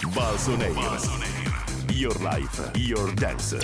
Valso Air. Your life, your dance.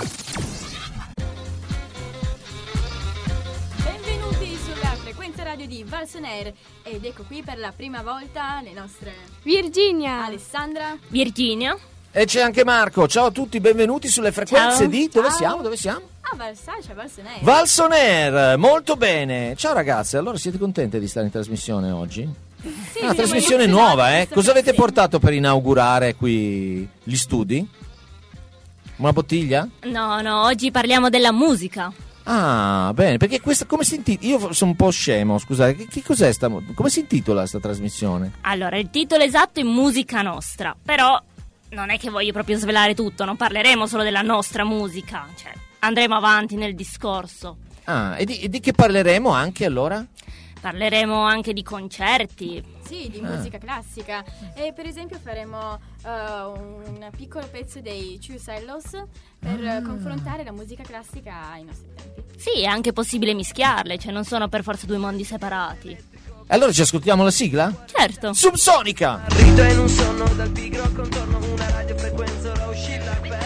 Benvenuti sulla frequenza radio di Valso Air. Ed ecco qui per la prima volta le nostre Virginia, Alessandra, Virginia. E c'è anche Marco. Ciao a tutti, benvenuti sulle frequenze Ciao. di... Dove Ciao. siamo? c'è Valso Air. Valso Air, molto bene. Ciao ragazze, allora siete contente di stare in trasmissione oggi? Sì, Una siamo trasmissione emozionati nuova, di stare Cosa avete insieme. portato per inaugurare qui gli studi? Una bottiglia? No, oggi parliamo della musica. Ah, bene, perché questa come si intitola? Io sono un po' scemo, scusate, che cos'è come si intitola sta trasmissione? Allora, il titolo esatto è Musica Nostra, però non è che voglio proprio svelare tutto, non parleremo solo della nostra musica, cioè andremo avanti nel discorso. Ah, e di che parleremo anche allora? Parleremo anche di concerti. Sì, di musica classica. E per esempio faremo un piccolo pezzo dei True Cellos per confrontare la musica classica ai nostri tempi. Sì, è anche possibile mischiarle, cioè non sono per forza due mondi separati. Allora ci ascoltiamo la sigla? Certo. Subsonica! Rito in un sonno dal pigro contorno, una radiofrequenza ora uscita per me.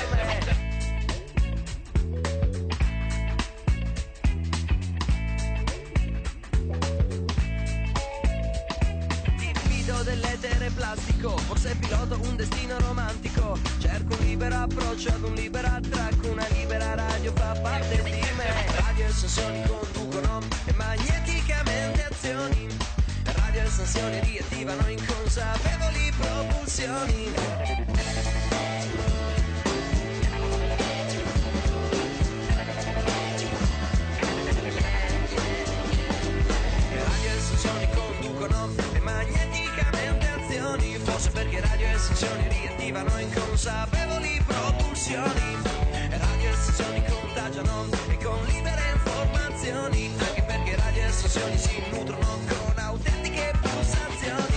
Divido dell'etere plastico, forse piloto un destino romantico. Cerco un libero approccio ad un libero attracco, una libera radio fa parte di me. Radio e sensazioni conducono e magneticamente azioni. Radio e sensazioni riattivano inconsapevoli propulsioni. Radio e sensazioni conducono e magneticamente azioni. Forse perché radio e sensazioni riattivano inconsapevoli propulsioni. Radio e sensazioni contagiano e con libere informazioni. Anche perché radio e sensazioni si nutrono con autentiche pulsazioni.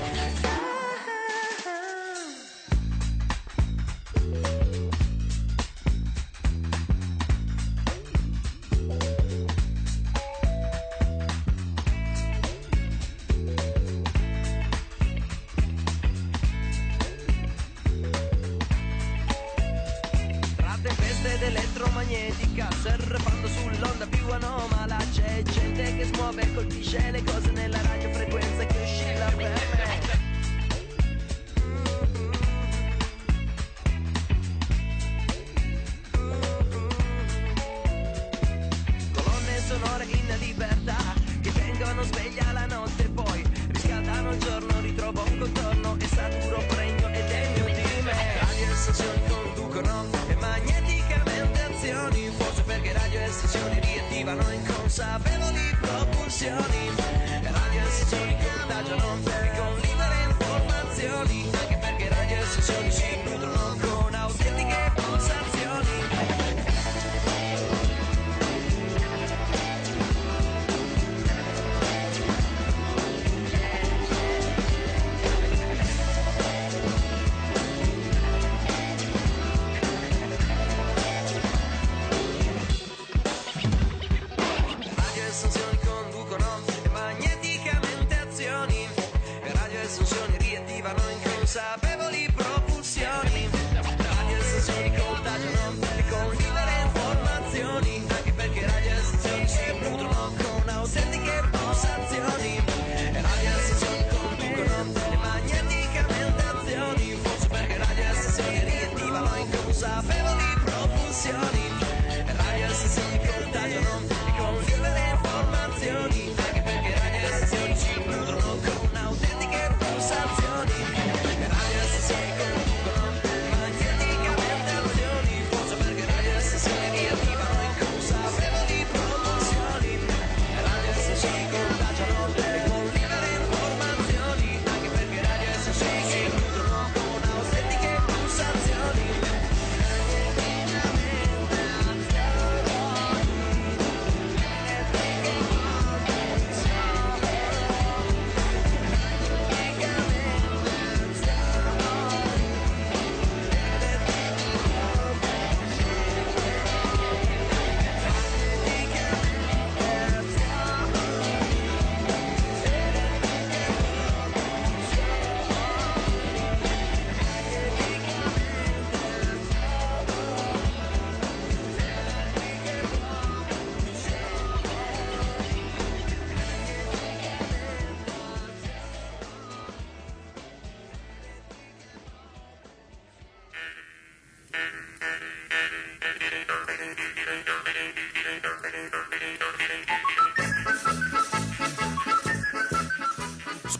Tra tempeste ed elettromagnetica, surfando sull'onda più anomala, c'è gente che smuove e colpisce le cose nella radiofrequenza che oscilla per me. Colonne sonore in libertà che tengono sveglia la notte, poi riscaldano il giorno, ritrovo un contorno e saturo pregno e degno di me. Radio e stazioni conducono e magneticamente azioni, forse perché radio e stazioni riattivano inconsapevoli propulsioni. Radio e stazioni contagiano e con libere informazioni, anche perché radio e stazioni si nutrono con autentiche pulsazioni. Radio e stazioni conducono e magneticamente azioni.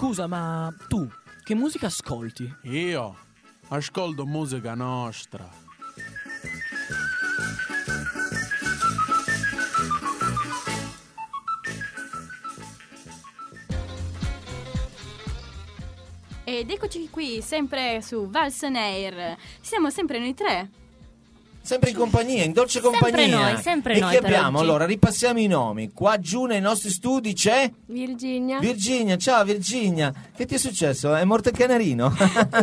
Scusa, ma tu che musica ascolti? Io ascolto musica nostra. Ed eccoci qui, sempre su Vals on Air. Siamo sempre noi tre. Sempre in compagnia, in dolce compagnia. Sempre e noi che per abbiamo? oggi. Allora, ripassiamo i nomi. Qua giù nei nostri studi c'è Virginia. Virginia. Ciao Virginia. Che ti è successo? È morto il canarino?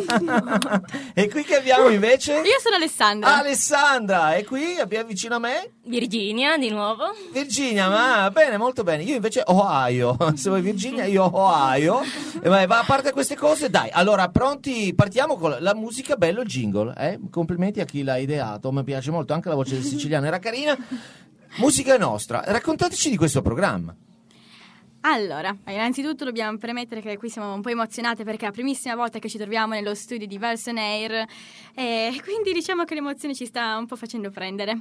E qui che abbiamo invece? Io sono Alessandra. Alessandra. E qui abbiamo vicino a me? Virginia, di nuovo. Virginia, ma bene, molto bene. Io invece Ohio. Se vuoi Virginia, io Ohio. Ma a parte queste cose, dai. Allora, pronti? Partiamo con la musica, bello il jingle. Complimenti a chi l'ha ideato. Mi piace molto, anche la voce del siciliano era carina. Musica nostra. Raccontateci di questo programma. Allora, innanzitutto dobbiamo premettere che qui siamo un po' emozionate perché è la primissima volta che ci troviamo nello studio di Vals on Air e quindi diciamo che l'emozione ci sta un po' facendo prendere.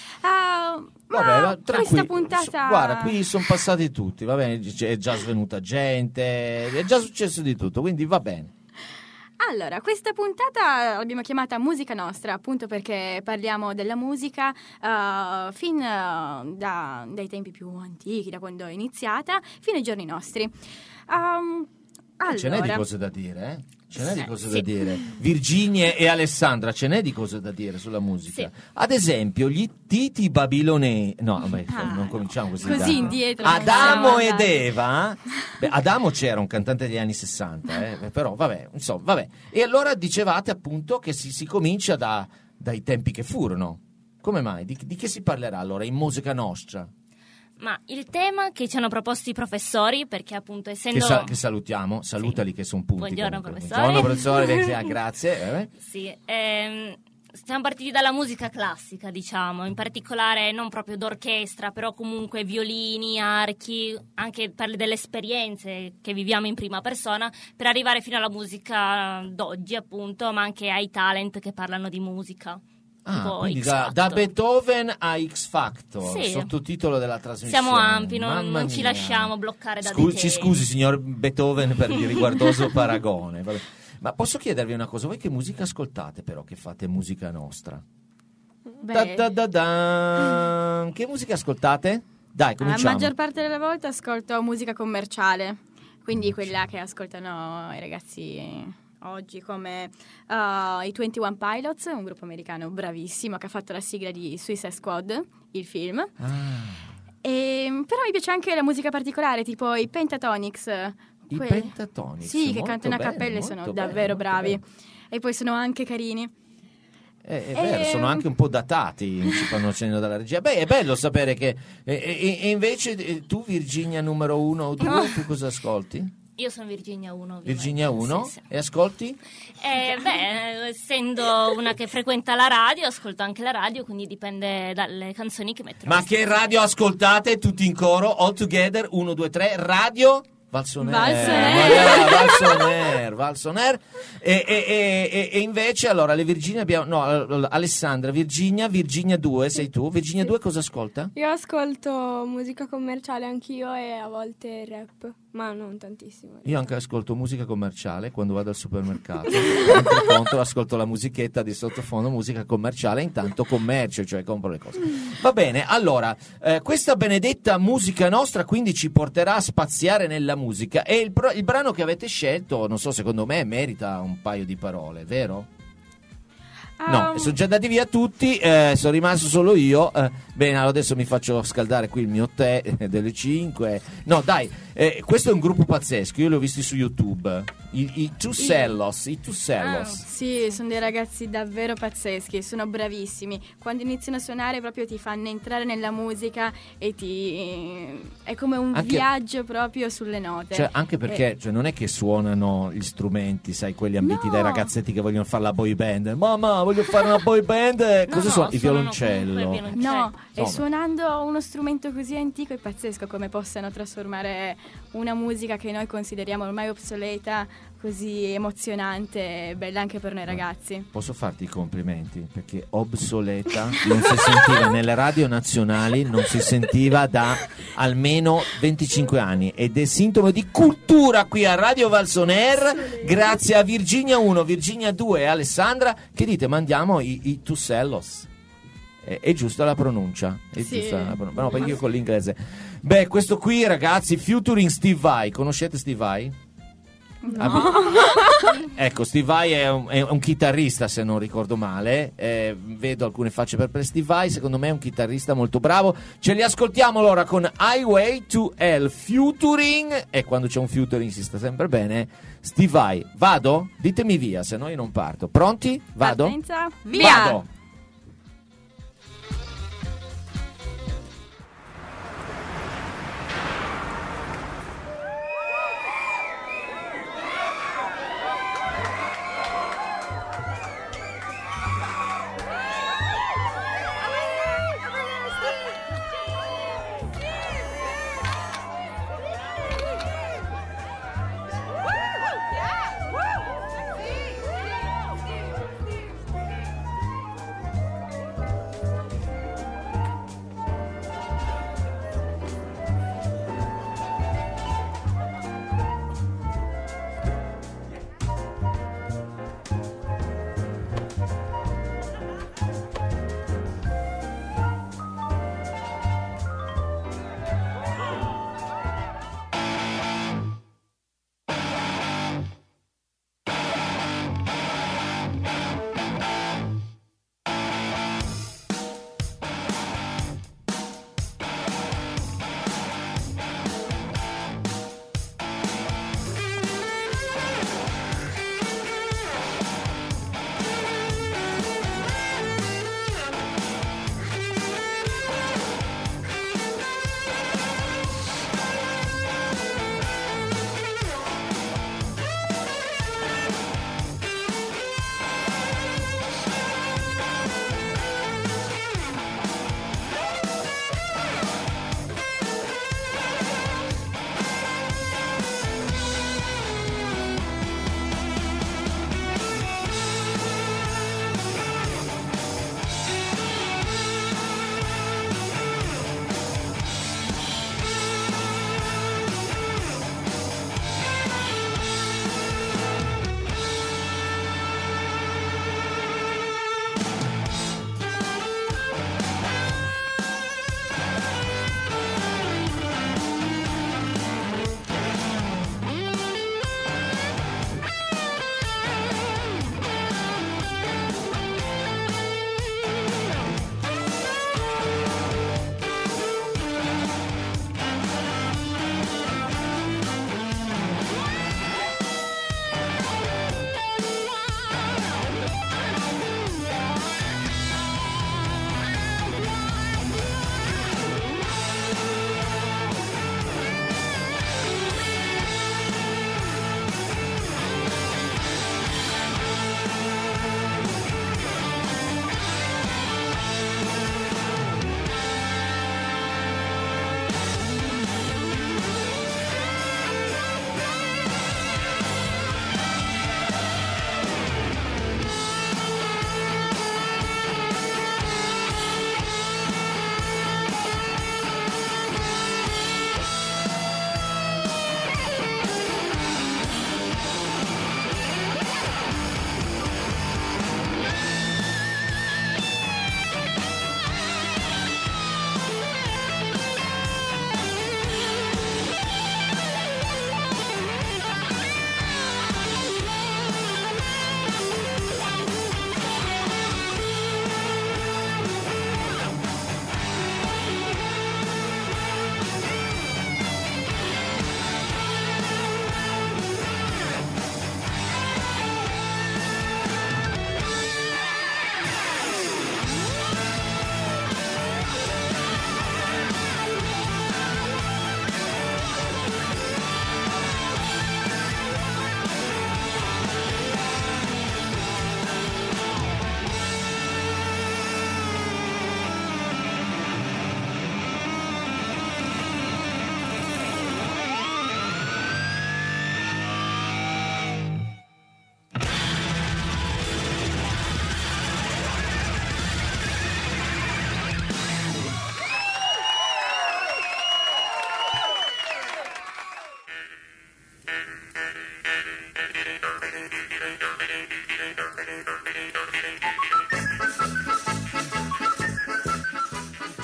Vabbè, questa puntata... Guarda, qui sono passati tutti, va bene, è già svenuta gente, è già successo di tutto, quindi va bene. Allora, questa puntata l'abbiamo chiamata Musica Nostra, appunto perché parliamo della musica fin dai tempi più antichi, da quando è iniziata, fino ai giorni nostri. Allora, ce n'è di cose da dire, Ce n'è di cose da dire. Virginia e Alessandra, ce n'è di cose da dire sulla musica. Sì. Ad esempio, gli Titi Babilonei. No, vabbè, non cominciamo così. Così indietro. Adamo ed Eva. Beh, Adamo c'era un cantante degli anni 60, però vabbè, insomma, vabbè. E allora dicevate appunto che si comincia dai tempi che furono. Come mai? Di che si parlerà allora in Musica Nostra? Ma il tema che ci hanno proposto i professori, perché appunto essendo... Che salutiamo, salutali sì. Che sono punti. Buongiorno comunque. professore. Buongiorno professore, grazie. Sì, siamo partiti dalla musica classica, diciamo, in particolare non proprio d'orchestra, però comunque violini, archi, anche per delle esperienze che viviamo in prima persona, per arrivare fino alla musica d'oggi appunto, ma anche ai talent che parlano di musica. Quindi da Beethoven a X Factor, sì. Sottotitolo della trasmissione. Siamo ampi, non ci lasciamo bloccare da Ci scusi signor Beethoven per il riguardoso paragone. Vabbè. Ma posso chiedervi una cosa, voi che musica ascoltate però che fate Musica Nostra? Che musica ascoltate? Dai, cominciamo. La maggior parte della volta ascolto musica commerciale, quindi quella che ascoltano i ragazzi oggi, come i 21 Pilots, un gruppo americano bravissimo che ha fatto la sigla di Suicide Squad, il film. Però mi piace anche la musica particolare, tipo i Pentatonix. I Pentatonix? Sì, che cantano a cappelle, sono davvero bravi. Bene. E poi sono anche carini. È vero, sono anche un po' datati, ci fanno cenno dalla regia. Beh, è bello sapere che... E invece tu, Virginia numero 1 o 2, tu cosa ascolti? Io sono Virginia 1. Virginia 1? Sì. E ascolti? Essendo una che frequenta la radio, ascolto anche la radio, quindi dipende dalle canzoni che mettono. Ma che radio ascoltate? Tutti in coro, all together, 1, 2, 3, radio... Vals on Air. E invece allora le Virginia abbiamo Alessandra, Virginia 2 sei tu. Virginia 2 cosa ascolta? Io ascolto musica commerciale anch'io e a volte rap, ma non tantissimo. Io anche ascolto musica commerciale quando vado al supermercato. Mentre contro ascolto la musichetta di sottofondo, musica commerciale, intanto commercio, cioè compro le cose. Va bene, allora questa benedetta Musica Nostra quindi ci porterà a spaziare nella musica e il brano che avete scelto, non so, secondo me merita un paio di parole, vero? No, sono già andati via tutti, sono rimasto solo io. Bene, allora adesso mi faccio scaldare qui il mio tè delle 5. No, dai, questo è un gruppo pazzesco, io li ho visti su YouTube. I Tucellos. Sì, sono dei ragazzi davvero pazzeschi, sono bravissimi. Quando iniziano a suonare proprio ti fanno entrare nella musica e è come un viaggio proprio sulle note. Cioè, anche perché non è che suonano gli strumenti, sai, quelli ambiti dai ragazzetti che vogliono fare la boy band. Mamma, voglio fare una boy band. Cosa suona? Il violoncello. No, e suonando uno strumento così antico è pazzesco come possano trasformare una musica che noi consideriamo ormai obsoleta, così emozionante e bella anche per noi ragazzi. Posso farti i complimenti, perché obsoleta non si sentiva nelle radio nazionali, non si sentiva da almeno 25 anni, ed è sintomo di cultura qui a Radio Valsoner, grazie a Virginia 1, Virginia 2 e Alessandra che dite mandiamo i Tussellos. È giusta la pronuncia? No, perché io con l'inglese. Beh, questo qui ragazzi, featuring Steve Vai, conoscete Steve Vai? No. Ecco, Steve Vai è un chitarrista, se non ricordo male. Vedo alcune facce per Steve Vai. Secondo me è un chitarrista molto bravo. Ce li ascoltiamo allora con Highway to Hell featuring. E quando c'è un featuring si sta sempre bene. Steve Vai, vado? Ditemi via, se no io non parto. Pronti? Vado? Partenza, via! Vado!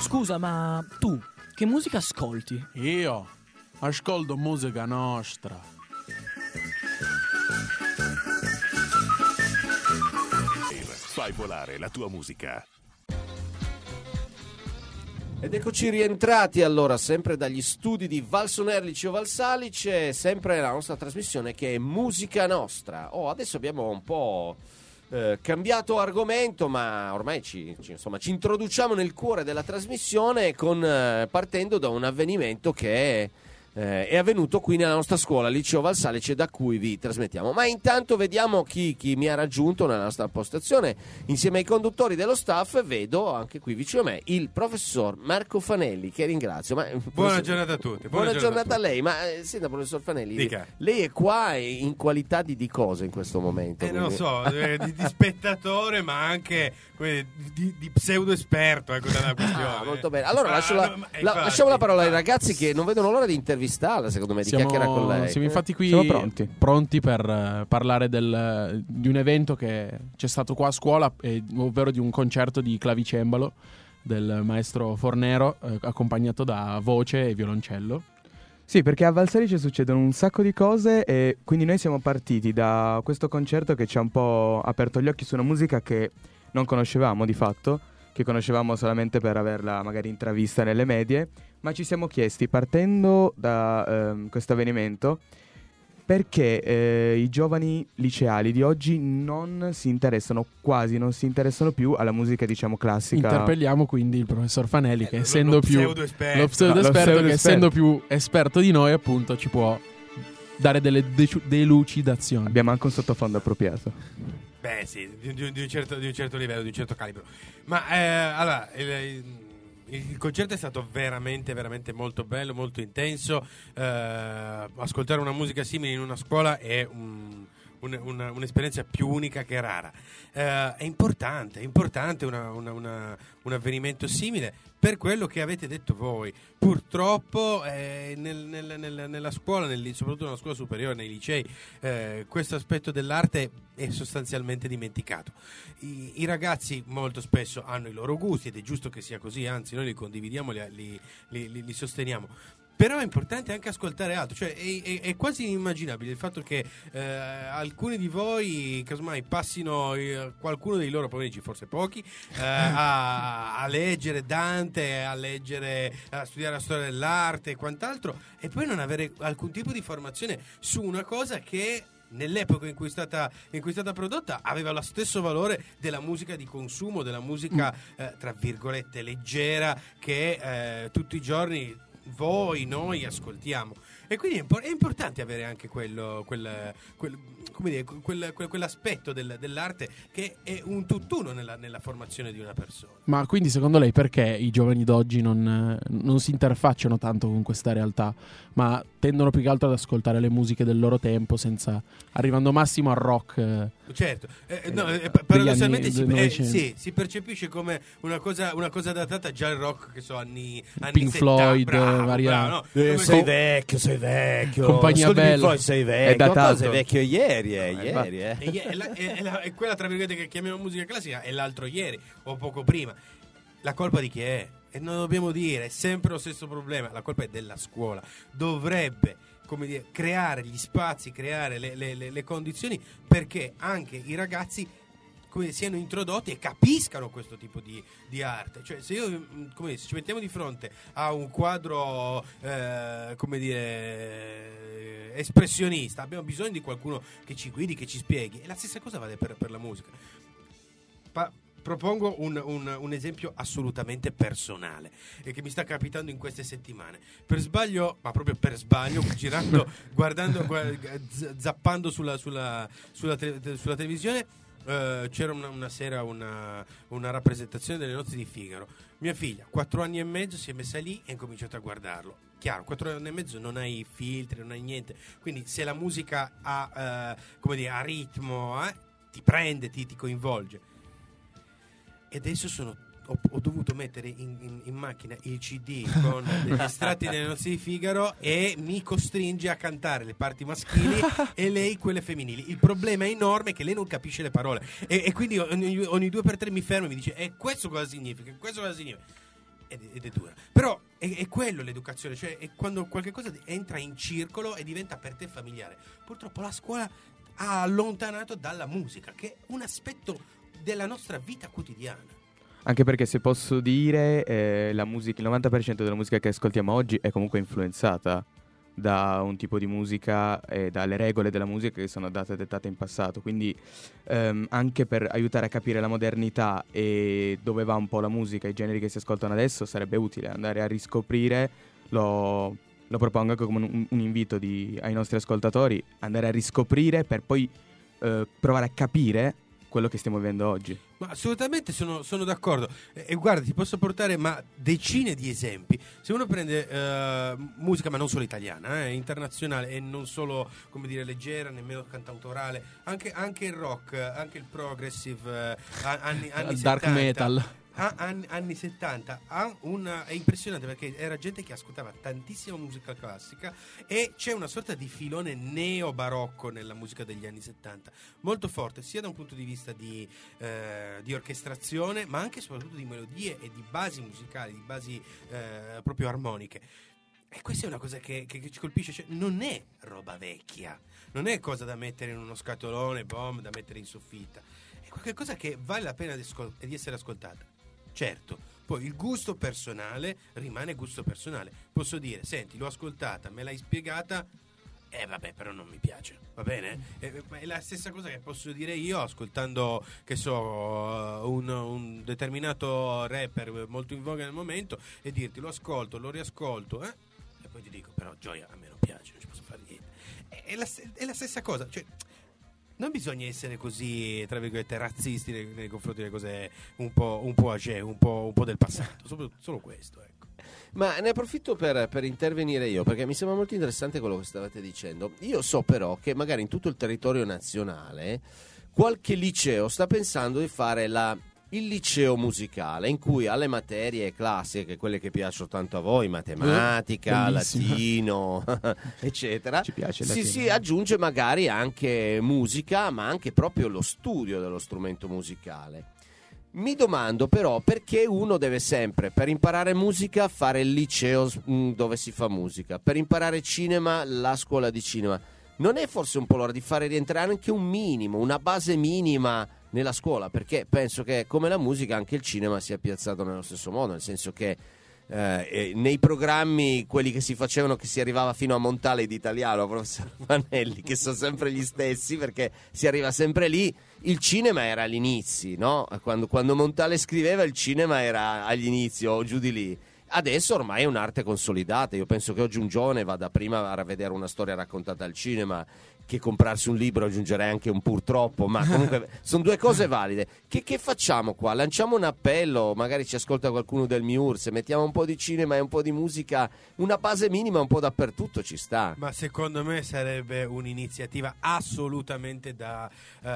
Scusa, ma tu che musica ascolti? Io ascolto musica nostra. Fai volare la tua musica. Ed eccoci rientrati allora sempre dagli studi di Valsoner Liceo Valsalice, sempre la nostra trasmissione che è Musica Nostra. Adesso abbiamo un po' cambiato argomento, ma ormai ci introduciamo nel cuore della trasmissione partendo da un avvenimento che è avvenuto qui nella nostra scuola Liceo Valsalice, da cui vi trasmettiamo. Ma intanto vediamo chi mi ha raggiunto nella nostra postazione insieme ai conduttori dello staff. Vedo anche qui vicino a me il professor Marco Fanelli, che ringrazio. Buona giornata a tutti. Buona giornata a lei. Ma senta, professor Fanelli, dica. Lei è qua in qualità di cosa in questo momento? Non lo so, di spettatore, ma anche di pseudo esperto, ecco, dalla questione. Molto bene. Allora lasciamo la parola ai ragazzi che non vedono l'ora di intervistarla, secondo me, di chiacchierare con lei. Siamo infatti qui pronti per parlare di un evento che c'è stato qua a scuola, ovvero di un concerto di clavicembalo del maestro Fornero, accompagnato da voce e violoncello. Sì, perché a Valsalice succedono un sacco di cose e quindi noi siamo partiti da questo concerto che ci ha un po' aperto gli occhi su una musica che non conoscevamo di fatto, che conoscevamo solamente per averla magari intravista nelle medie, ma ci siamo chiesti, partendo da questo avvenimento, perché i giovani liceali di oggi non si interessano più alla musica, diciamo, classica. Interpelliamo quindi il professor Fanelli, che essendo lo più pseudo-esperto. lo pseudo-esperto, che essendo più esperto di noi, appunto, ci può dare delle delucidazioni. Abbiamo anche un sottofondo appropriato. Beh, sì, di un certo livello, di un certo calibro. Ma allora, il concerto è stato veramente, veramente molto bello, molto intenso. Ascoltare una musica simile in una scuola è un'esperienza più unica che rara. È importante un avvenimento simile per quello che avete detto voi. Purtroppo nella scuola, soprattutto nella scuola superiore, nei licei, questo aspetto dell'arte è sostanzialmente dimenticato. I ragazzi molto spesso hanno i loro gusti ed è giusto che sia così, anzi noi li condividiamo, li sosteniamo. Però è importante anche ascoltare altro, cioè è quasi inimmaginabile il fatto che alcuni di voi casomai passino qualcuno dei loro pomeriggi, forse pochi, a leggere Dante, a studiare la storia dell'arte e quant'altro, e poi non avere alcun tipo di formazione su una cosa che nell'epoca in cui è stata prodotta aveva lo stesso valore della musica di consumo, della musica tra virgolette leggera che tutti i giorni noi ascoltiamo. E quindi è importante avere anche quell'aspetto dell'arte che è un tutt'uno nella formazione di una persona. Ma quindi secondo lei perché i giovani d'oggi non si interfacciano tanto con questa realtà, ma tendono più che altro ad ascoltare le musiche del loro tempo, arrivando massimo al rock? Certo, paradossalmente si percepisce come una cosa datata già il rock, che so, anni Pink 70, Floyd, bravo, sei vecchio, Compagnia Bella, sei vecchio, è datato. Sei vecchio ieri. E quella tra virgolette che chiamiamo musica classica è l'altro ieri o poco prima. La colpa di chi è? E non lo dobbiamo dire, è sempre lo stesso problema. La colpa è della scuola. Dovrebbe, come dire, creare gli spazi, creare le condizioni perché anche i ragazzi siano introdotti e capiscano questo tipo di arte. Cioè, se ci mettiamo di fronte a un quadro espressionista, abbiamo bisogno di qualcuno che ci guidi, che ci spieghi, e la stessa cosa vale per la musica. Propongo un esempio assolutamente personale e che mi sta capitando in queste settimane. Per sbaglio, ma proprio per sbaglio, girando, zappando sulla televisione, c'era una sera una rappresentazione delle nozze di Figaro. Mia figlia, 4 anni e mezzo, si è messa lì e ha cominciato a guardarlo. Chiaro, 4 anni e mezzo non hai filtri, non hai niente, quindi se la musica ha ritmo, ti prende, ti coinvolge. E adesso ho dovuto mettere in macchina il CD con degli estratti delle nozze di Figaro e mi costringe a cantare le parti maschili e lei quelle femminili. Il problema è enorme che lei non capisce le parole e quindi ogni 2 per 3 mi fermo e mi dice questo cosa significa? Questo cosa significa? ed è dura. Però è quello l'educazione, cioè è quando qualche cosa entra in circolo e diventa per te familiare. Purtroppo la scuola ha allontanato dalla musica, che è un aspetto della nostra vita quotidiana. Anche perché, se posso dire, la musica, il 90% della musica che ascoltiamo oggi è comunque influenzata da un tipo di musica e dalle regole della musica che sono dettate in passato. Quindi anche per aiutare a capire la modernità e dove va un po' la musica, i generi che si ascoltano adesso, sarebbe utile andare a riscoprire. Lo propongo anche come un invito ai nostri ascoltatori, andare a riscoprire per poi provare a capire quello che stiamo vivendo oggi. Ma assolutamente sono d'accordo. E guarda, ti posso portare decine di esempi. Se uno prende musica, ma non solo italiana, internazionale, e non solo, come dire, leggera, nemmeno cantautorale, anche il rock, anche il progressive, anni dark 70, metal. Anni 70 è impressionante, perché era gente che ascoltava tantissima musica classica, e c'è una sorta di filone neo-barocco nella musica degli anni 70 molto forte, sia da un punto di vista di orchestrazione, ma anche e soprattutto di melodie e di basi musicali, di basi proprio armoniche. E questa è una cosa che ci colpisce, cioè non è roba vecchia, non è cosa da mettere in uno scatolone, da mettere in soffitta, è qualcosa che vale la pena di essere ascoltata. Certo, poi il gusto personale rimane gusto personale. Posso dire, senti, l'ho ascoltata, me l'hai spiegata, vabbè, però non mi piace, va bene? È la stessa cosa che posso dire io ascoltando, che so, un determinato rapper molto in voga nel momento, e dirti, lo ascolto, lo riascolto, e poi ti dico, però Gioia, a me non piace, non ci posso fare niente. È la stessa cosa, cioè non bisogna essere così, tra virgolette, razzisti nei confronti delle cose un po' âgé, un po' del passato. Solo questo, ecco. Ma ne approfitto per intervenire io, perché mi sembra molto interessante quello che stavate dicendo. Io so però che magari in tutto il territorio nazionale qualche liceo sta pensando di fare il liceo musicale, in cui alle materie classiche, quelle che piacciono tanto a voi, matematica, latino, eccetera, ci piace il si aggiunge magari anche musica, ma anche proprio lo studio dello strumento musicale. Mi domando però perché uno deve sempre, per imparare musica, fare il liceo dove si fa musica, per imparare cinema la scuola di cinema. Non è forse un po' l'ora di fare rientrare anche un minimo, una base minima nella scuola? Perché penso che, come la musica, anche il cinema sia piazzato nello stesso modo, nel senso che nei programmi, quelli che si facevano, che si arrivava fino a Montale d'italiano, professor Vanelli, che sono sempre gli stessi, perché si arriva sempre lì. Il cinema era agli inizi, no? Quando Montale scriveva, il cinema era agli inizi o giù di lì. Adesso ormai è un'arte consolidata. Io penso che oggi un giovane vada prima a vedere una storia raccontata al cinema che comprarsi un libro. Aggiungerei anche un purtroppo, ma comunque sono due cose valide. Che facciamo qua? Lanciamo un appello, magari ci ascolta qualcuno del MIUR, se mettiamo un po' di cinema e un po' di musica, una base minima un po' dappertutto ci sta. Ma secondo me sarebbe un'iniziativa assolutamente da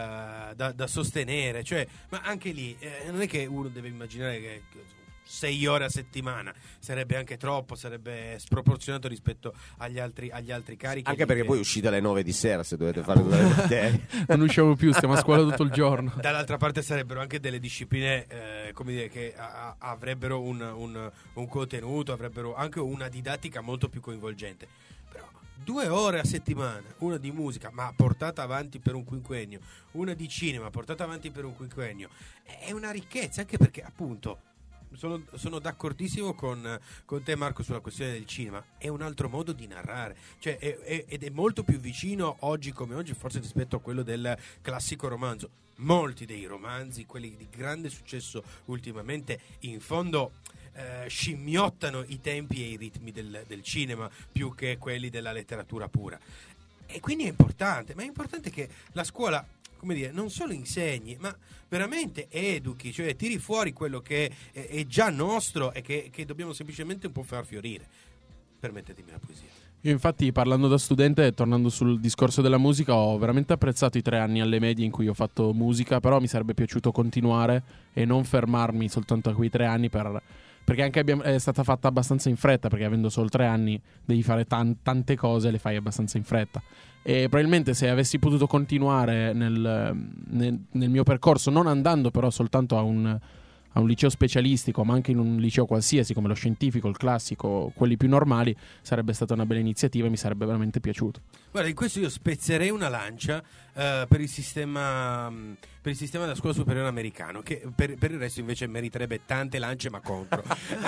sostenere, cioè, ma anche lì non è che uno deve immaginare che 6 ore a settimana sarebbe anche troppo, sarebbe sproporzionato rispetto agli altri carichi. Anche perché poi uscite alle 9 di sera se dovete fare due materie. Non usciamo più, stiamo a scuola tutto il giorno. Dall'altra parte sarebbero anche delle discipline come dire, che avrebbero un contenuto, avrebbero anche una didattica molto più coinvolgente. Però 2 ore a settimana, una di musica ma portata avanti per un quinquennio, una di cinema portata avanti per un quinquennio, è una ricchezza, anche perché appunto sono d'accordissimo con te, Marco, sulla questione del cinema. È un altro modo di narrare, cioè ed è molto più vicino oggi come oggi forse rispetto a quello del classico romanzo. Molti dei romanzi, quelli di grande successo ultimamente, in fondo scimmiottano i tempi e i ritmi del cinema più che quelli della letteratura pura, e quindi è importante che la scuola, come dire, non solo insegni, ma veramente educhi, cioè tiri fuori quello che è già nostro e che dobbiamo semplicemente un po' far fiorire. Permettetemi la poesia. Io infatti, parlando da studente, tornando sul discorso della musica, ho veramente apprezzato i 3 anni alle medie in cui ho fatto musica, però mi sarebbe piaciuto continuare e non fermarmi soltanto a quei 3 anni perché anche è stata fatta abbastanza in fretta, perché avendo solo 3 anni devi fare tante cose, le fai abbastanza in fretta. E probabilmente se avessi potuto continuare nel mio percorso, non andando però soltanto a a un liceo specialistico, ma anche in un liceo qualsiasi come lo scientifico, il classico, quelli più normali, sarebbe stata una bella iniziativa e mi sarebbe veramente piaciuto. Guarda, in questo io spezzerei una lancia per il sistema della scuola superiore americano, che per il resto invece meriterebbe tante lance ma contro.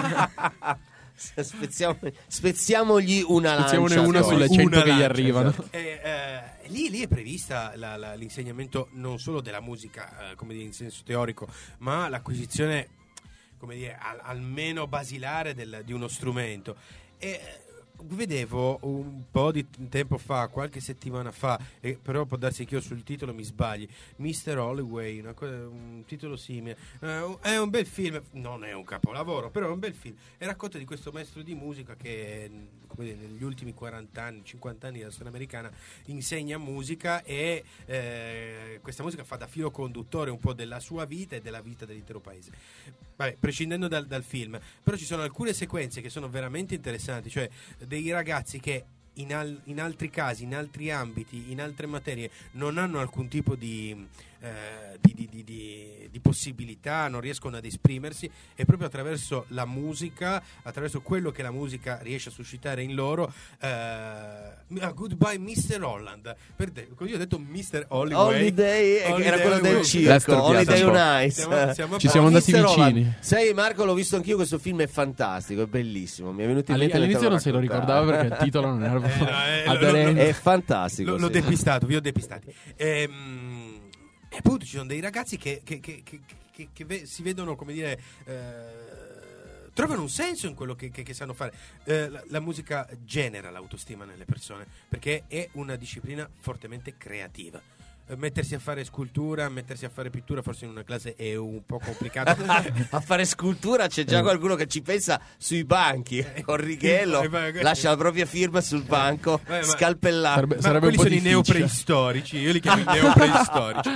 Spezziamogli una lancia. Spezziamone una sulle 100 che gli arrivano. Esatto. Lì è prevista l'insegnamento non solo della musica, come dire, in senso teorico, ma l'acquisizione, come dire, almeno basilare di uno strumento. E vedevo un po' di tempo fa, qualche settimana fa, però può darsi che io sul titolo mi sbagli, Mr. Holloway, un titolo simile, è un bel film, non è un capolavoro, però è un bel film, e racconta di questo maestro di musica che, come dire, negli ultimi 40 anni, 50 anni della storia americana insegna musica, e questa musica fa da filo conduttore un po' della sua vita e della vita dell'intero paese. Vabbè, prescindendo dal film, però ci sono alcune sequenze che sono veramente interessanti, cioè dei ragazzi che in altri casi, in altri ambiti, in altre materie non hanno alcun tipo di possibilità, non riescono ad esprimersi, e proprio attraverso la musica, attraverso quello che la musica riesce a suscitare in loro, Goodbye Mr. Holland, io ho detto Mr. Holiday era quello del circo, Holiday on Ice. Ci siamo andati vicini. Holland. Sai, Marco, l'ho visto anch'io, questo film è fantastico, è bellissimo, mi è venuto in mente. All'inizio non se lo ricordava perché il titolo non era è fantastico. L'ho depistato, vi ho depistati. E appunto ci sono dei ragazzi che si vedono, come dire, trovano un senso in quello che sanno fare. La musica genera l'autostima nelle persone, perché è una disciplina fortemente creativa. Mettersi a fare scultura, mettersi a fare pittura forse in una classe è un po' complicato. A fare scultura c'è già qualcuno che ci pensa sui banchi con righello, lascia la propria firma sul banco, scalpellato. Ma quelli sono i neopreistorici, io li chiamo i neopreistorici.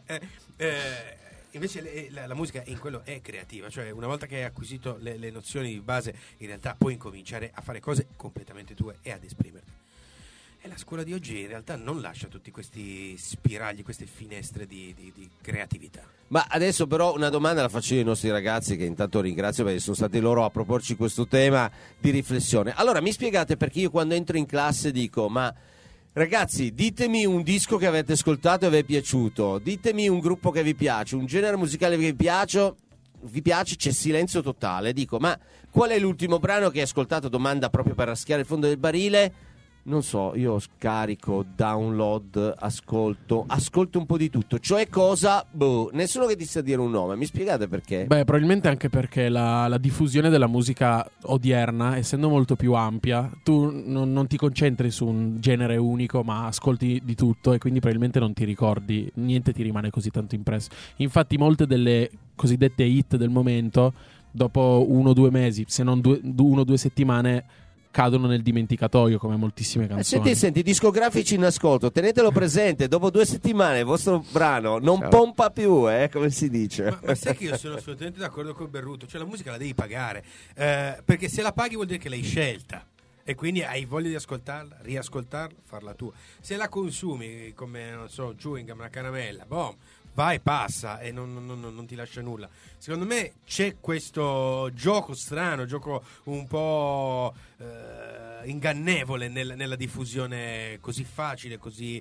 Invece la musica in quello è creativa, cioè una volta che hai acquisito le nozioni di base, in realtà puoi incominciare a fare cose completamente tue e ad esprimerti. E la scuola di oggi in realtà non lascia tutti questi spiragli, queste finestre di creatività. Ma adesso però una domanda la faccio io ai nostri ragazzi, che intanto ringrazio perché sono stati loro a proporci questo tema di riflessione. Allora mi spiegate, perché io quando entro in classe dico: ma ragazzi, ditemi un disco che avete ascoltato e vi è piaciuto, ditemi un gruppo che vi piace, un genere musicale che vi piace, c'è silenzio totale. Dico: ma qual è l'ultimo brano che hai ascoltato? Domanda proprio per raschiare il fondo del barile. Non so, io scarico, download, ascolto un po' di tutto. Cioè cosa? Nessuno che ti sa dire un nome. Mi spiegate perché? Beh, probabilmente anche perché la diffusione della musica odierna, essendo molto più ampia, tu non ti concentri su un genere unico, ma ascolti di tutto, e quindi probabilmente non ti ricordi, niente ti rimane così tanto impresso. Infatti molte delle cosiddette hit del momento, dopo 1 o 2 mesi, se non 1 o 2 settimane, cadono nel dimenticatoio, come moltissime canzoni. Senti, discografici in ascolto, tenetelo presente, dopo 2 settimane il vostro brano non pompa più, come si dice. Ma sai che io sono assolutamente d'accordo con Berruto, cioè la musica la devi pagare, perché se la paghi vuol dire che l'hai scelta, e quindi hai voglia di ascoltarla, riascoltarla, farla tua. Se la consumi come, non so, un chewing gum, una caramella, vai, passa e non ti lascia nulla. Secondo me c'è questo gioco strano, gioco un po' ingannevole nella diffusione così facile, così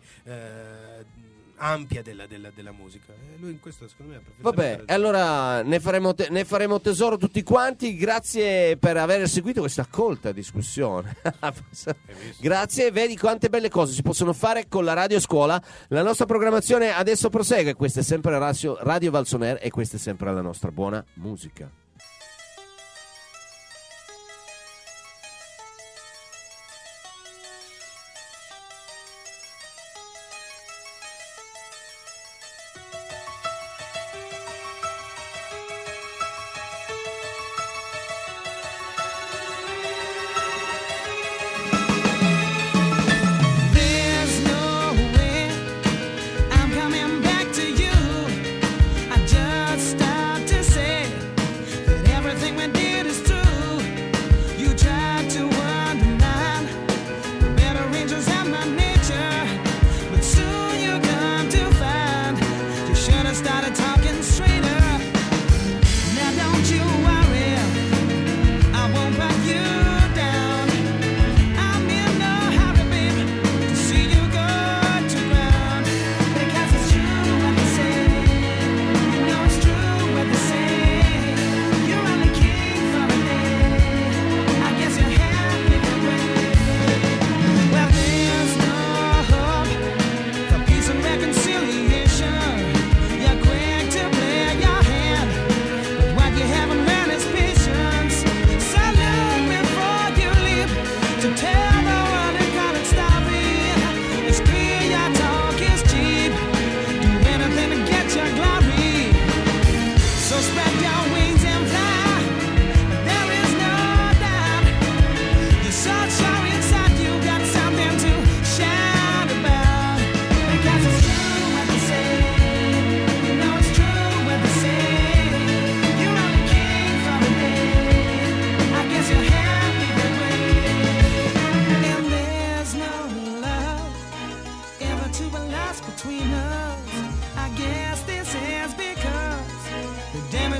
ampia della musica. E lui in questo secondo me è perfettamente Vabbè, allora ne faremo tesoro tutti quanti. Grazie per aver seguito questa colta discussione. Grazie, vedi quante belle cose si possono fare con la Radio Scuola. La nostra programmazione adesso prosegue. Questa è sempre Radio Valsoner e questa è sempre la nostra buona musica.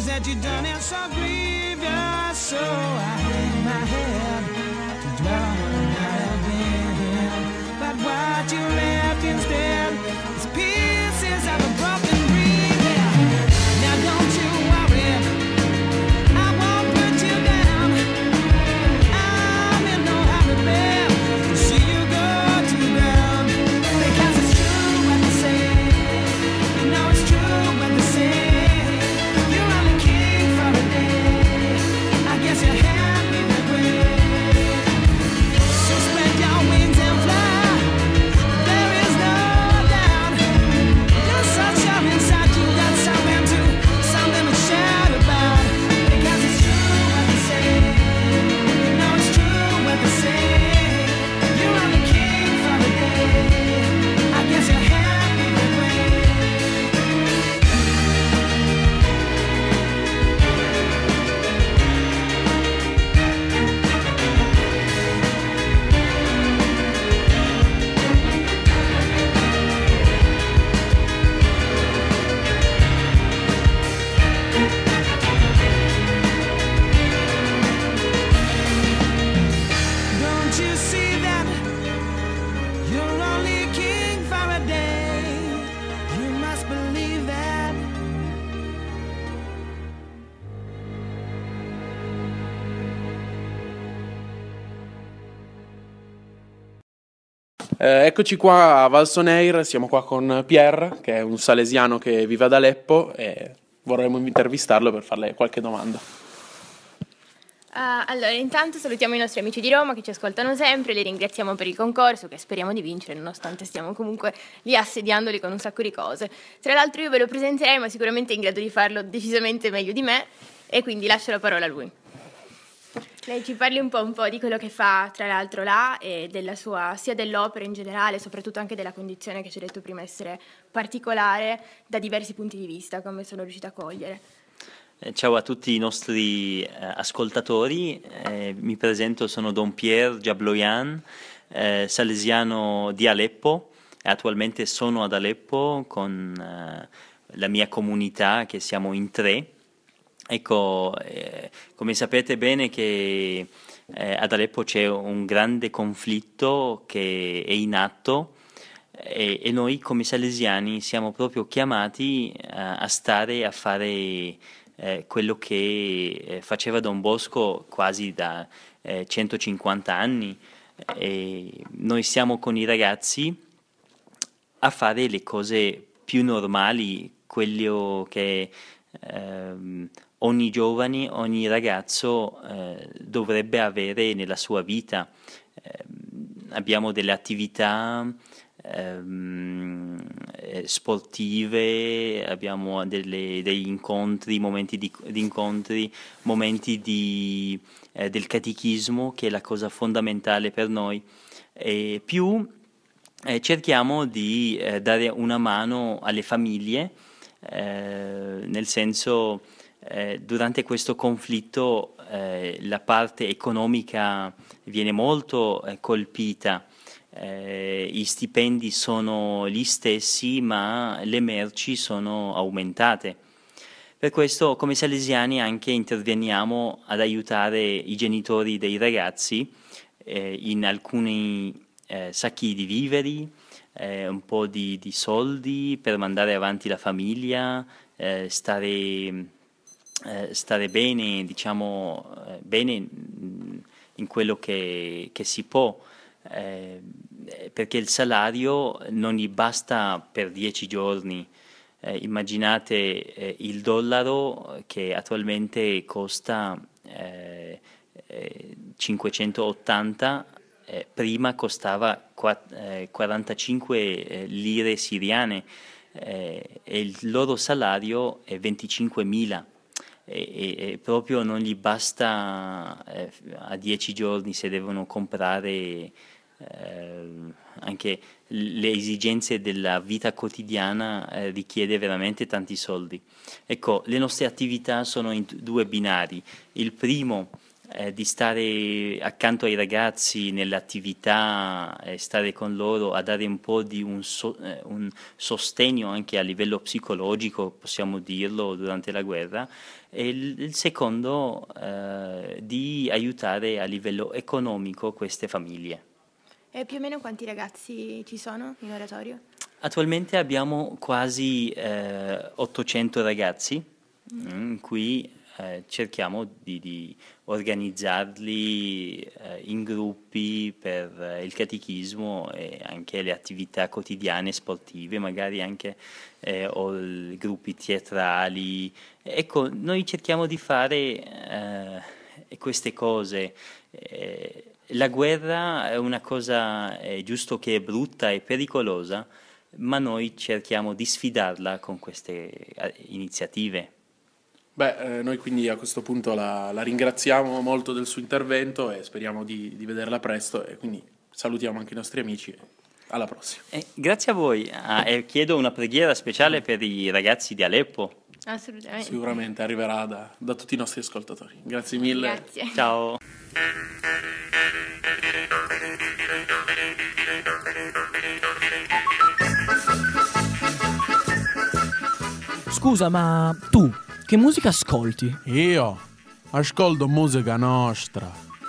things that you done is so grievous. So I hang my head to dwell on what I've been. But what you left instead is pieces of a broken dream. Yeah. Now don't you worry, I won't put you down. I'm in no hurry, babe, to see you go to ground. Because it's true what they say. You know it's true what they say. You're only king for a day. I guess you're happy that way. So spread your wings and fly. There is no doubt. You're so sure inside you got something to shout about. Because it's true what they say. You know it's true what they say. You're only king for a day. I guess you're happy that way. Don't you see that you're only king for a day? You must believe that. Eccoci qua a Valsoneir, siamo qua con Pierre, che è un salesiano che vive ad Aleppo e vorremmo intervistarlo per farle qualche domanda. Allora, intanto salutiamo i nostri amici di Roma che ci ascoltano sempre, li ringraziamo per il concorso che speriamo di vincere nonostante stiamo comunque lì assediandoli con un sacco di cose. Tra l'altro io ve lo presenterei, ma sicuramente è in grado di farlo decisamente meglio di me e quindi lascio la parola a lui. Lei ci parli un po' di quello che fa tra l'altro là e della sua, sia dell'opera in generale, soprattutto anche della condizione che ci ha detto prima essere particolare da diversi punti di vista, come sono riuscita a cogliere. Ciao a tutti i nostri ascoltatori, mi presento, sono Don Pierre Jabloyan, salesiano di Aleppo, attualmente sono ad Aleppo con la mia comunità che siamo in 3. Ecco, come sapete bene che ad Aleppo c'è un grande conflitto che è in atto e noi come salesiani siamo proprio chiamati a stare a fare quello che faceva Don Bosco quasi da 150 anni. Noi siamo con i ragazzi a fare le cose più normali, quello che ogni giovane, ogni ragazzo dovrebbe avere nella sua vita. Abbiamo delle attività sportive, abbiamo degli incontri, momenti di incontri, momenti del catechismo, che è la cosa fondamentale per noi, e più cerchiamo di dare una mano alle famiglie, nel senso durante questo conflitto la parte economica viene molto colpita. Gli stipendi sono gli stessi, ma le merci sono aumentate. Per questo, come salesiani, anche interveniamo ad aiutare i genitori dei ragazzi in alcuni sacchi di viveri, un po' di soldi per mandare avanti la famiglia, stare bene, diciamo, bene in quello che si può. Perché il salario non gli basta per 10 giorni. Immaginate il dollaro che attualmente costa 580, prima costava 45 lire siriane e il loro salario è 25.000. E proprio non gli basta a 10 giorni se devono comprare anche le esigenze della vita quotidiana, richiede veramente tanti soldi. Ecco, le nostre attività sono in 2 binari. Il primo di stare accanto ai ragazzi nelle attività, stare con loro, a dare un po' di un sostegno anche a livello psicologico, possiamo dirlo, durante la guerra, e il secondo di aiutare a livello economico queste famiglie. E più o meno quanti ragazzi ci sono in oratorio? Attualmente abbiamo quasi 800 ragazzi in cui cerchiamo di organizzarli in gruppi per il catechismo e anche le attività quotidiane sportive, magari anche gruppi teatrali. Ecco, noi cerchiamo di fare queste cose. La guerra è una cosa, è giusto che è brutta e pericolosa, ma noi cerchiamo di sfidarla con queste iniziative. Noi quindi a questo punto la ringraziamo molto del suo intervento e speriamo di vederla presto, e quindi salutiamo anche i nostri amici e alla prossima. Grazie a voi, e chiedo una preghiera speciale per i ragazzi di Aleppo. Assolutamente. Sicuramente arriverà da tutti i nostri ascoltatori. Grazie mille. Grazie. Ciao. Scusa, ma tu che musica ascolti? Io ascolto musica nostra.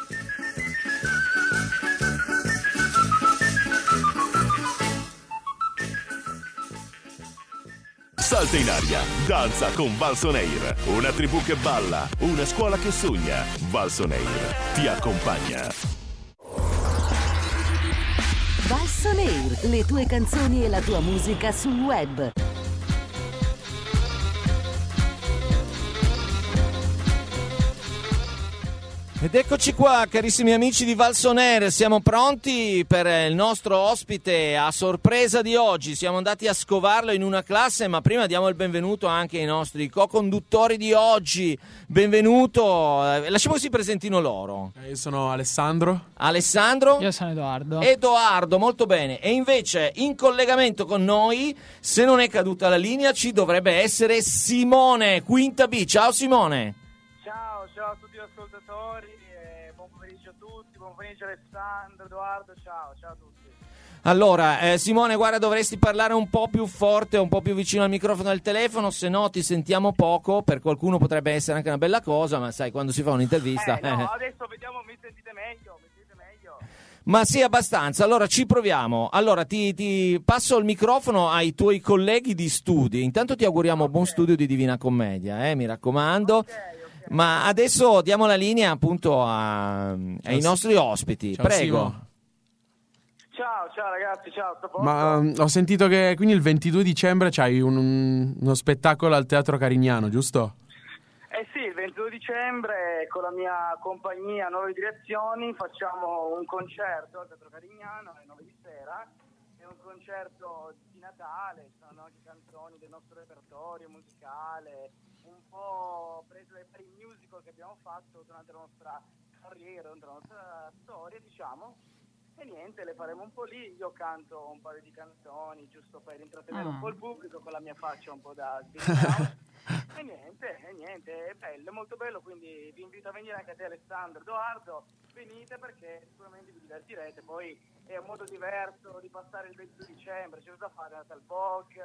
Salta in aria, danza con Valson Air. Una tribù che balla, una scuola che sogna. Valson Air ti accompagna. Valson Air, le tue canzoni e la tua musica sul web. Ed eccoci qua, carissimi amici di Valson Air, siamo pronti per il nostro ospite a sorpresa di oggi. Siamo andati a scovarlo in una classe, ma prima diamo il benvenuto anche ai nostri co-conduttori di oggi. Benvenuto, lasciamo che si presentino loro. Io sono Alessandro. Alessandro? Io sono Edoardo. Edoardo, molto bene. E invece in collegamento con noi, se non è caduta la linea, ci dovrebbe essere Simone, Quinta B. Ciao Simone. Ciao a tutti gli ascoltatori, buon pomeriggio a tutti, buon pomeriggio Alessandro, Edoardo, ciao a tutti. Allora, Simone, guarda, dovresti parlare un po' più forte, un po' più vicino al microfono del telefono, se no ti sentiamo poco. Per qualcuno potrebbe essere anche una bella cosa, ma sai, quando si fa un'intervista... No, adesso vediamo, mi sentite meglio? Ma sì, abbastanza. Allora, ci proviamo. Allora, ti passo il microfono ai tuoi colleghi di studio. Intanto ti auguriamo buon studio di Divina Commedia, mi raccomando. Okay. Ma adesso diamo la linea appunto ai nostri ospiti. Ciao, Prego. Simo. Ciao ragazzi, ciao, sto posto? Ma ho sentito che quindi il 22 dicembre c'hai uno spettacolo al Teatro Carignano, giusto? Sì, il 22 dicembre con la mia compagnia Nuove Direzioni facciamo un concerto al Teatro Carignano alle 9 di sera. È un concerto di Natale, sono anche canzoni del nostro repertorio musicale, un po' preso dai vari musical che abbiamo fatto durante la nostra carriera, durante la nostra storia, diciamo. E niente, le faremo un po' lì, io canto un paio di canzoni giusto per intrattenere un po' il pubblico con la mia faccia un po' da e niente, è bello, è molto bello, quindi vi invito a venire anche a te Alessandro, Edoardo, venite perché sicuramente vi divertirete, poi è un modo diverso di passare il 22 dicembre, c'è da fare, andate al POC,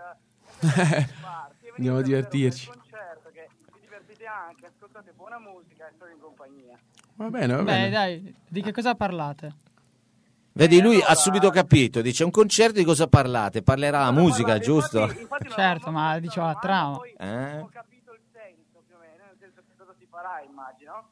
andiamo a divertirci. Un concerto che vi divertite anche, ascoltate buona musica e state in compagnia. Va bene. Beh, dai, di che cosa parlate? Vedi, lui ha subito capito, dice un concerto, di cosa parlate? Parlerà la musica, giusto? Infatti certo, ma diceva la trama. Poi ho capito il senso più o meno, nel senso che cosa si farà, immagino.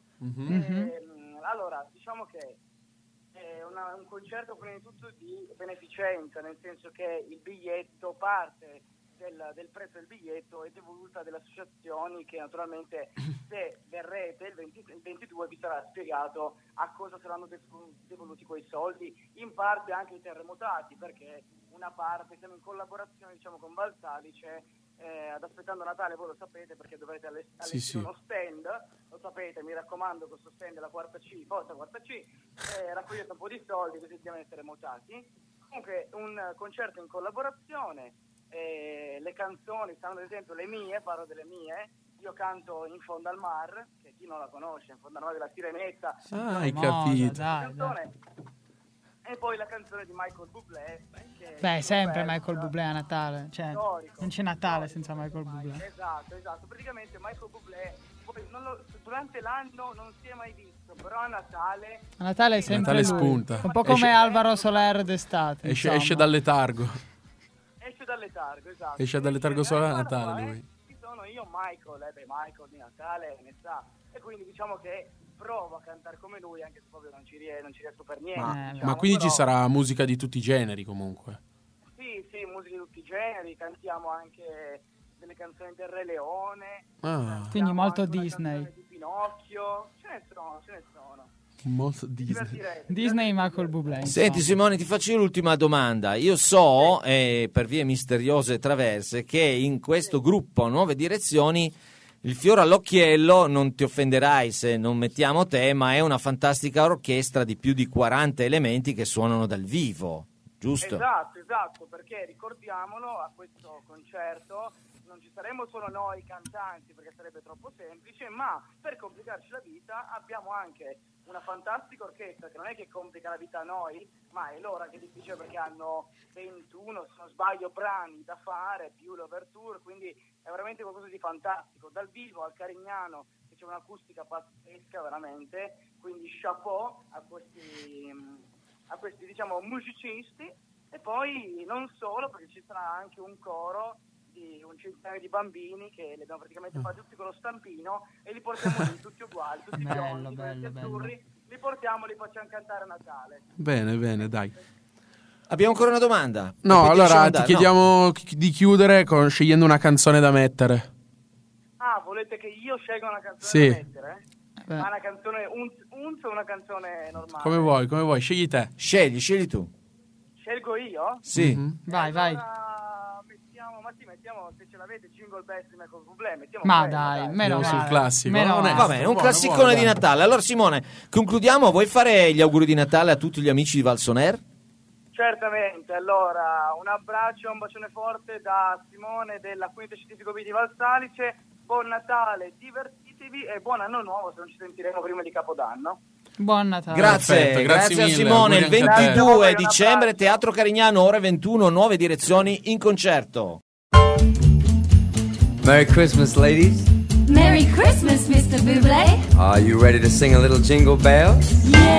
Allora, diciamo che è un concerto prima di tutto di beneficenza, nel senso che il biglietto parte del prezzo del biglietto è devoluta delle associazioni che naturalmente se verrete il 22 vi sarà spiegato a cosa saranno devoluti quei soldi, in parte anche i terremotati, perché una parte siamo in collaborazione con Valsalice ad Aspettando Natale, voi lo sapete perché dovrete allestire uno stand, lo sapete, mi raccomando, questo stand è la quarta C, forza quarta C, raccogliete un po' di soldi così siamo ai terremotati. Comunque un concerto in collaborazione. Le canzoni saranno ad esempio le mie, parlo delle mie, io canto In fondo al mar, che chi non la conosce, In fondo al mar della Sirenetta. Hai capito. Canzone. E poi la canzone di Michael Bublé. Beh, sempre Michael Bublé a Natale. Cioè, non c'è Natale senza Michael Bublé. Esatto. Praticamente Michael Bublé, poi durante l'anno non si è mai visto, però a Natale... A Natale è sempre Natale lui. spunta. Un po' come Alvaro Soler d'estate. Esce dal letargo. Esatto. Esce dal letargo solo a Natale lui. Ci sono io, Michael, Michael di Natale ne sa. E quindi diciamo che provo a cantare come lui, anche se proprio non ci riesco per niente. Ma quindi ci sarà musica di tutti i generi comunque? Sì, musica di tutti i generi, cantiamo anche delle canzoni del Re Leone. Quindi molto Disney. Di Pinocchio, ce ne sono. Molto Disney. Disney e Michael Bublé. Senti Simone, ti faccio io l'ultima domanda. Io so, per vie misteriose e traverse, che in questo gruppo Nuove Direzioni il fiore all'occhiello, non ti offenderai se non mettiamo te, ma è una fantastica orchestra di più di 40 elementi che suonano dal vivo, giusto? Esatto, perché ricordiamolo, a questo concerto non ci saremo solo noi cantanti perché sarebbe troppo semplice, ma per complicarci la vita abbiamo anche una fantastica orchestra che non è che complica la vita a noi, ma è loro che è difficile perché hanno 21, se non sbaglio, brani da fare, più l'overture, quindi è veramente qualcosa di fantastico. Dal vivo al Carignano che c'è un'acustica pazzesca veramente, quindi chapeau a questi diciamo musicisti, e poi non solo, perché ci sarà anche un coro di un centinaio di bambini che li abbiamo praticamente fatti tutti con lo stampino e li portiamo lì tutti uguali, tutti biondi, tutti azzurri, li portiamo, li facciamo cantare a Natale. Bene, dai. Abbiamo ancora una domanda? No, allora ti chiediamo di chiudere scegliendo una canzone da mettere. Ah, volete che io scelga una canzone da mettere? Ma una canzone unz o una canzone normale? Come vuoi, scegli te. Scegli tu. Scelgo io? Sì. Vai. Mettiamo, se ce l'avete, Jingle Bells di Michael Bublé. Meno sul classico. Va bene, un classicone di Natale. Allora Simone, concludiamo. Vuoi fare gli auguri di Natale a tutti gli amici di Valsoner? Certamente, allora un abbraccio e un bacione forte da Simone della Quinta Scientifico B di Valsalice. Buon Natale, divertitevi e buon anno nuovo se non ci sentiremo prima di Capodanno. Buon Natale. Grazie a Simone. Il 22 dicembre Teatro Carignano, ore 21, Nuove Direzioni in concerto. Merry Christmas, ladies. Merry Christmas, Mr. Bublé. Are you ready to sing a little Jingle Bells?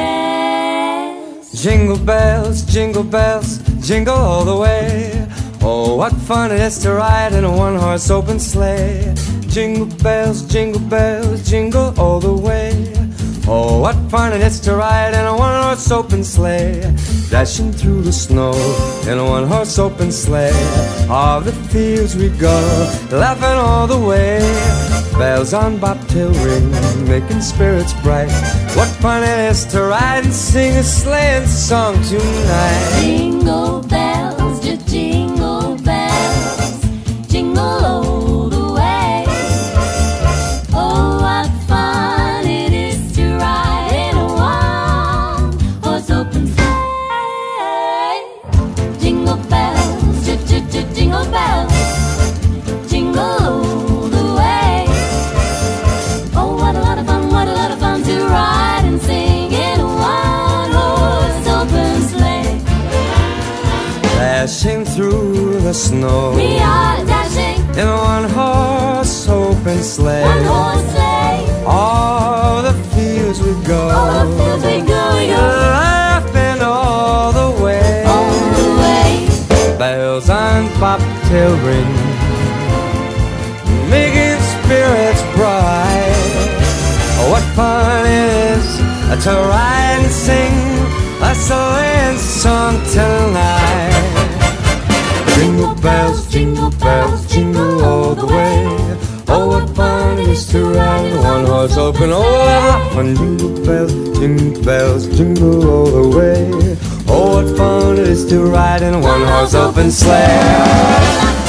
Yes. Jingle bells, jingle all the way. Oh, what fun it is to ride in a one-horse open sleigh. Jingle bells, jingle all the way. Oh, what fun it is to ride in a one-horse open sleigh. Dashing through the snow in a one-horse open sleigh. All the fields we go, laughing all the way. Bells on bobtail ring, making spirits bright. What fun it is to ride and sing a sleighing song tonight. Jingle bells, jingle bells, jingle all the way. Oh, what fun it is to ride in a one-horse open sleigh. Jingle bells, jingle bells, jingle all the way. Oh, what a lot of fun to ride and sing in a one-horse open sleigh. Dashing through the snow, We are dashing in a one-horse open sleigh. one-horse sleigh. All the fields we go, All the fields we go, laughing all the way. all the way. Bells on bobtail ring, making spirits bright. Oh, what fun it is to ride and sing a sleighing song tonight. Jingle bells, jingle all the way. Oh, what fun it is to ride in a one-horse open. Oh, what fun! Jingle bells, jingle all the way. Oh, what fun it is to ride in a one-horse open sleigh.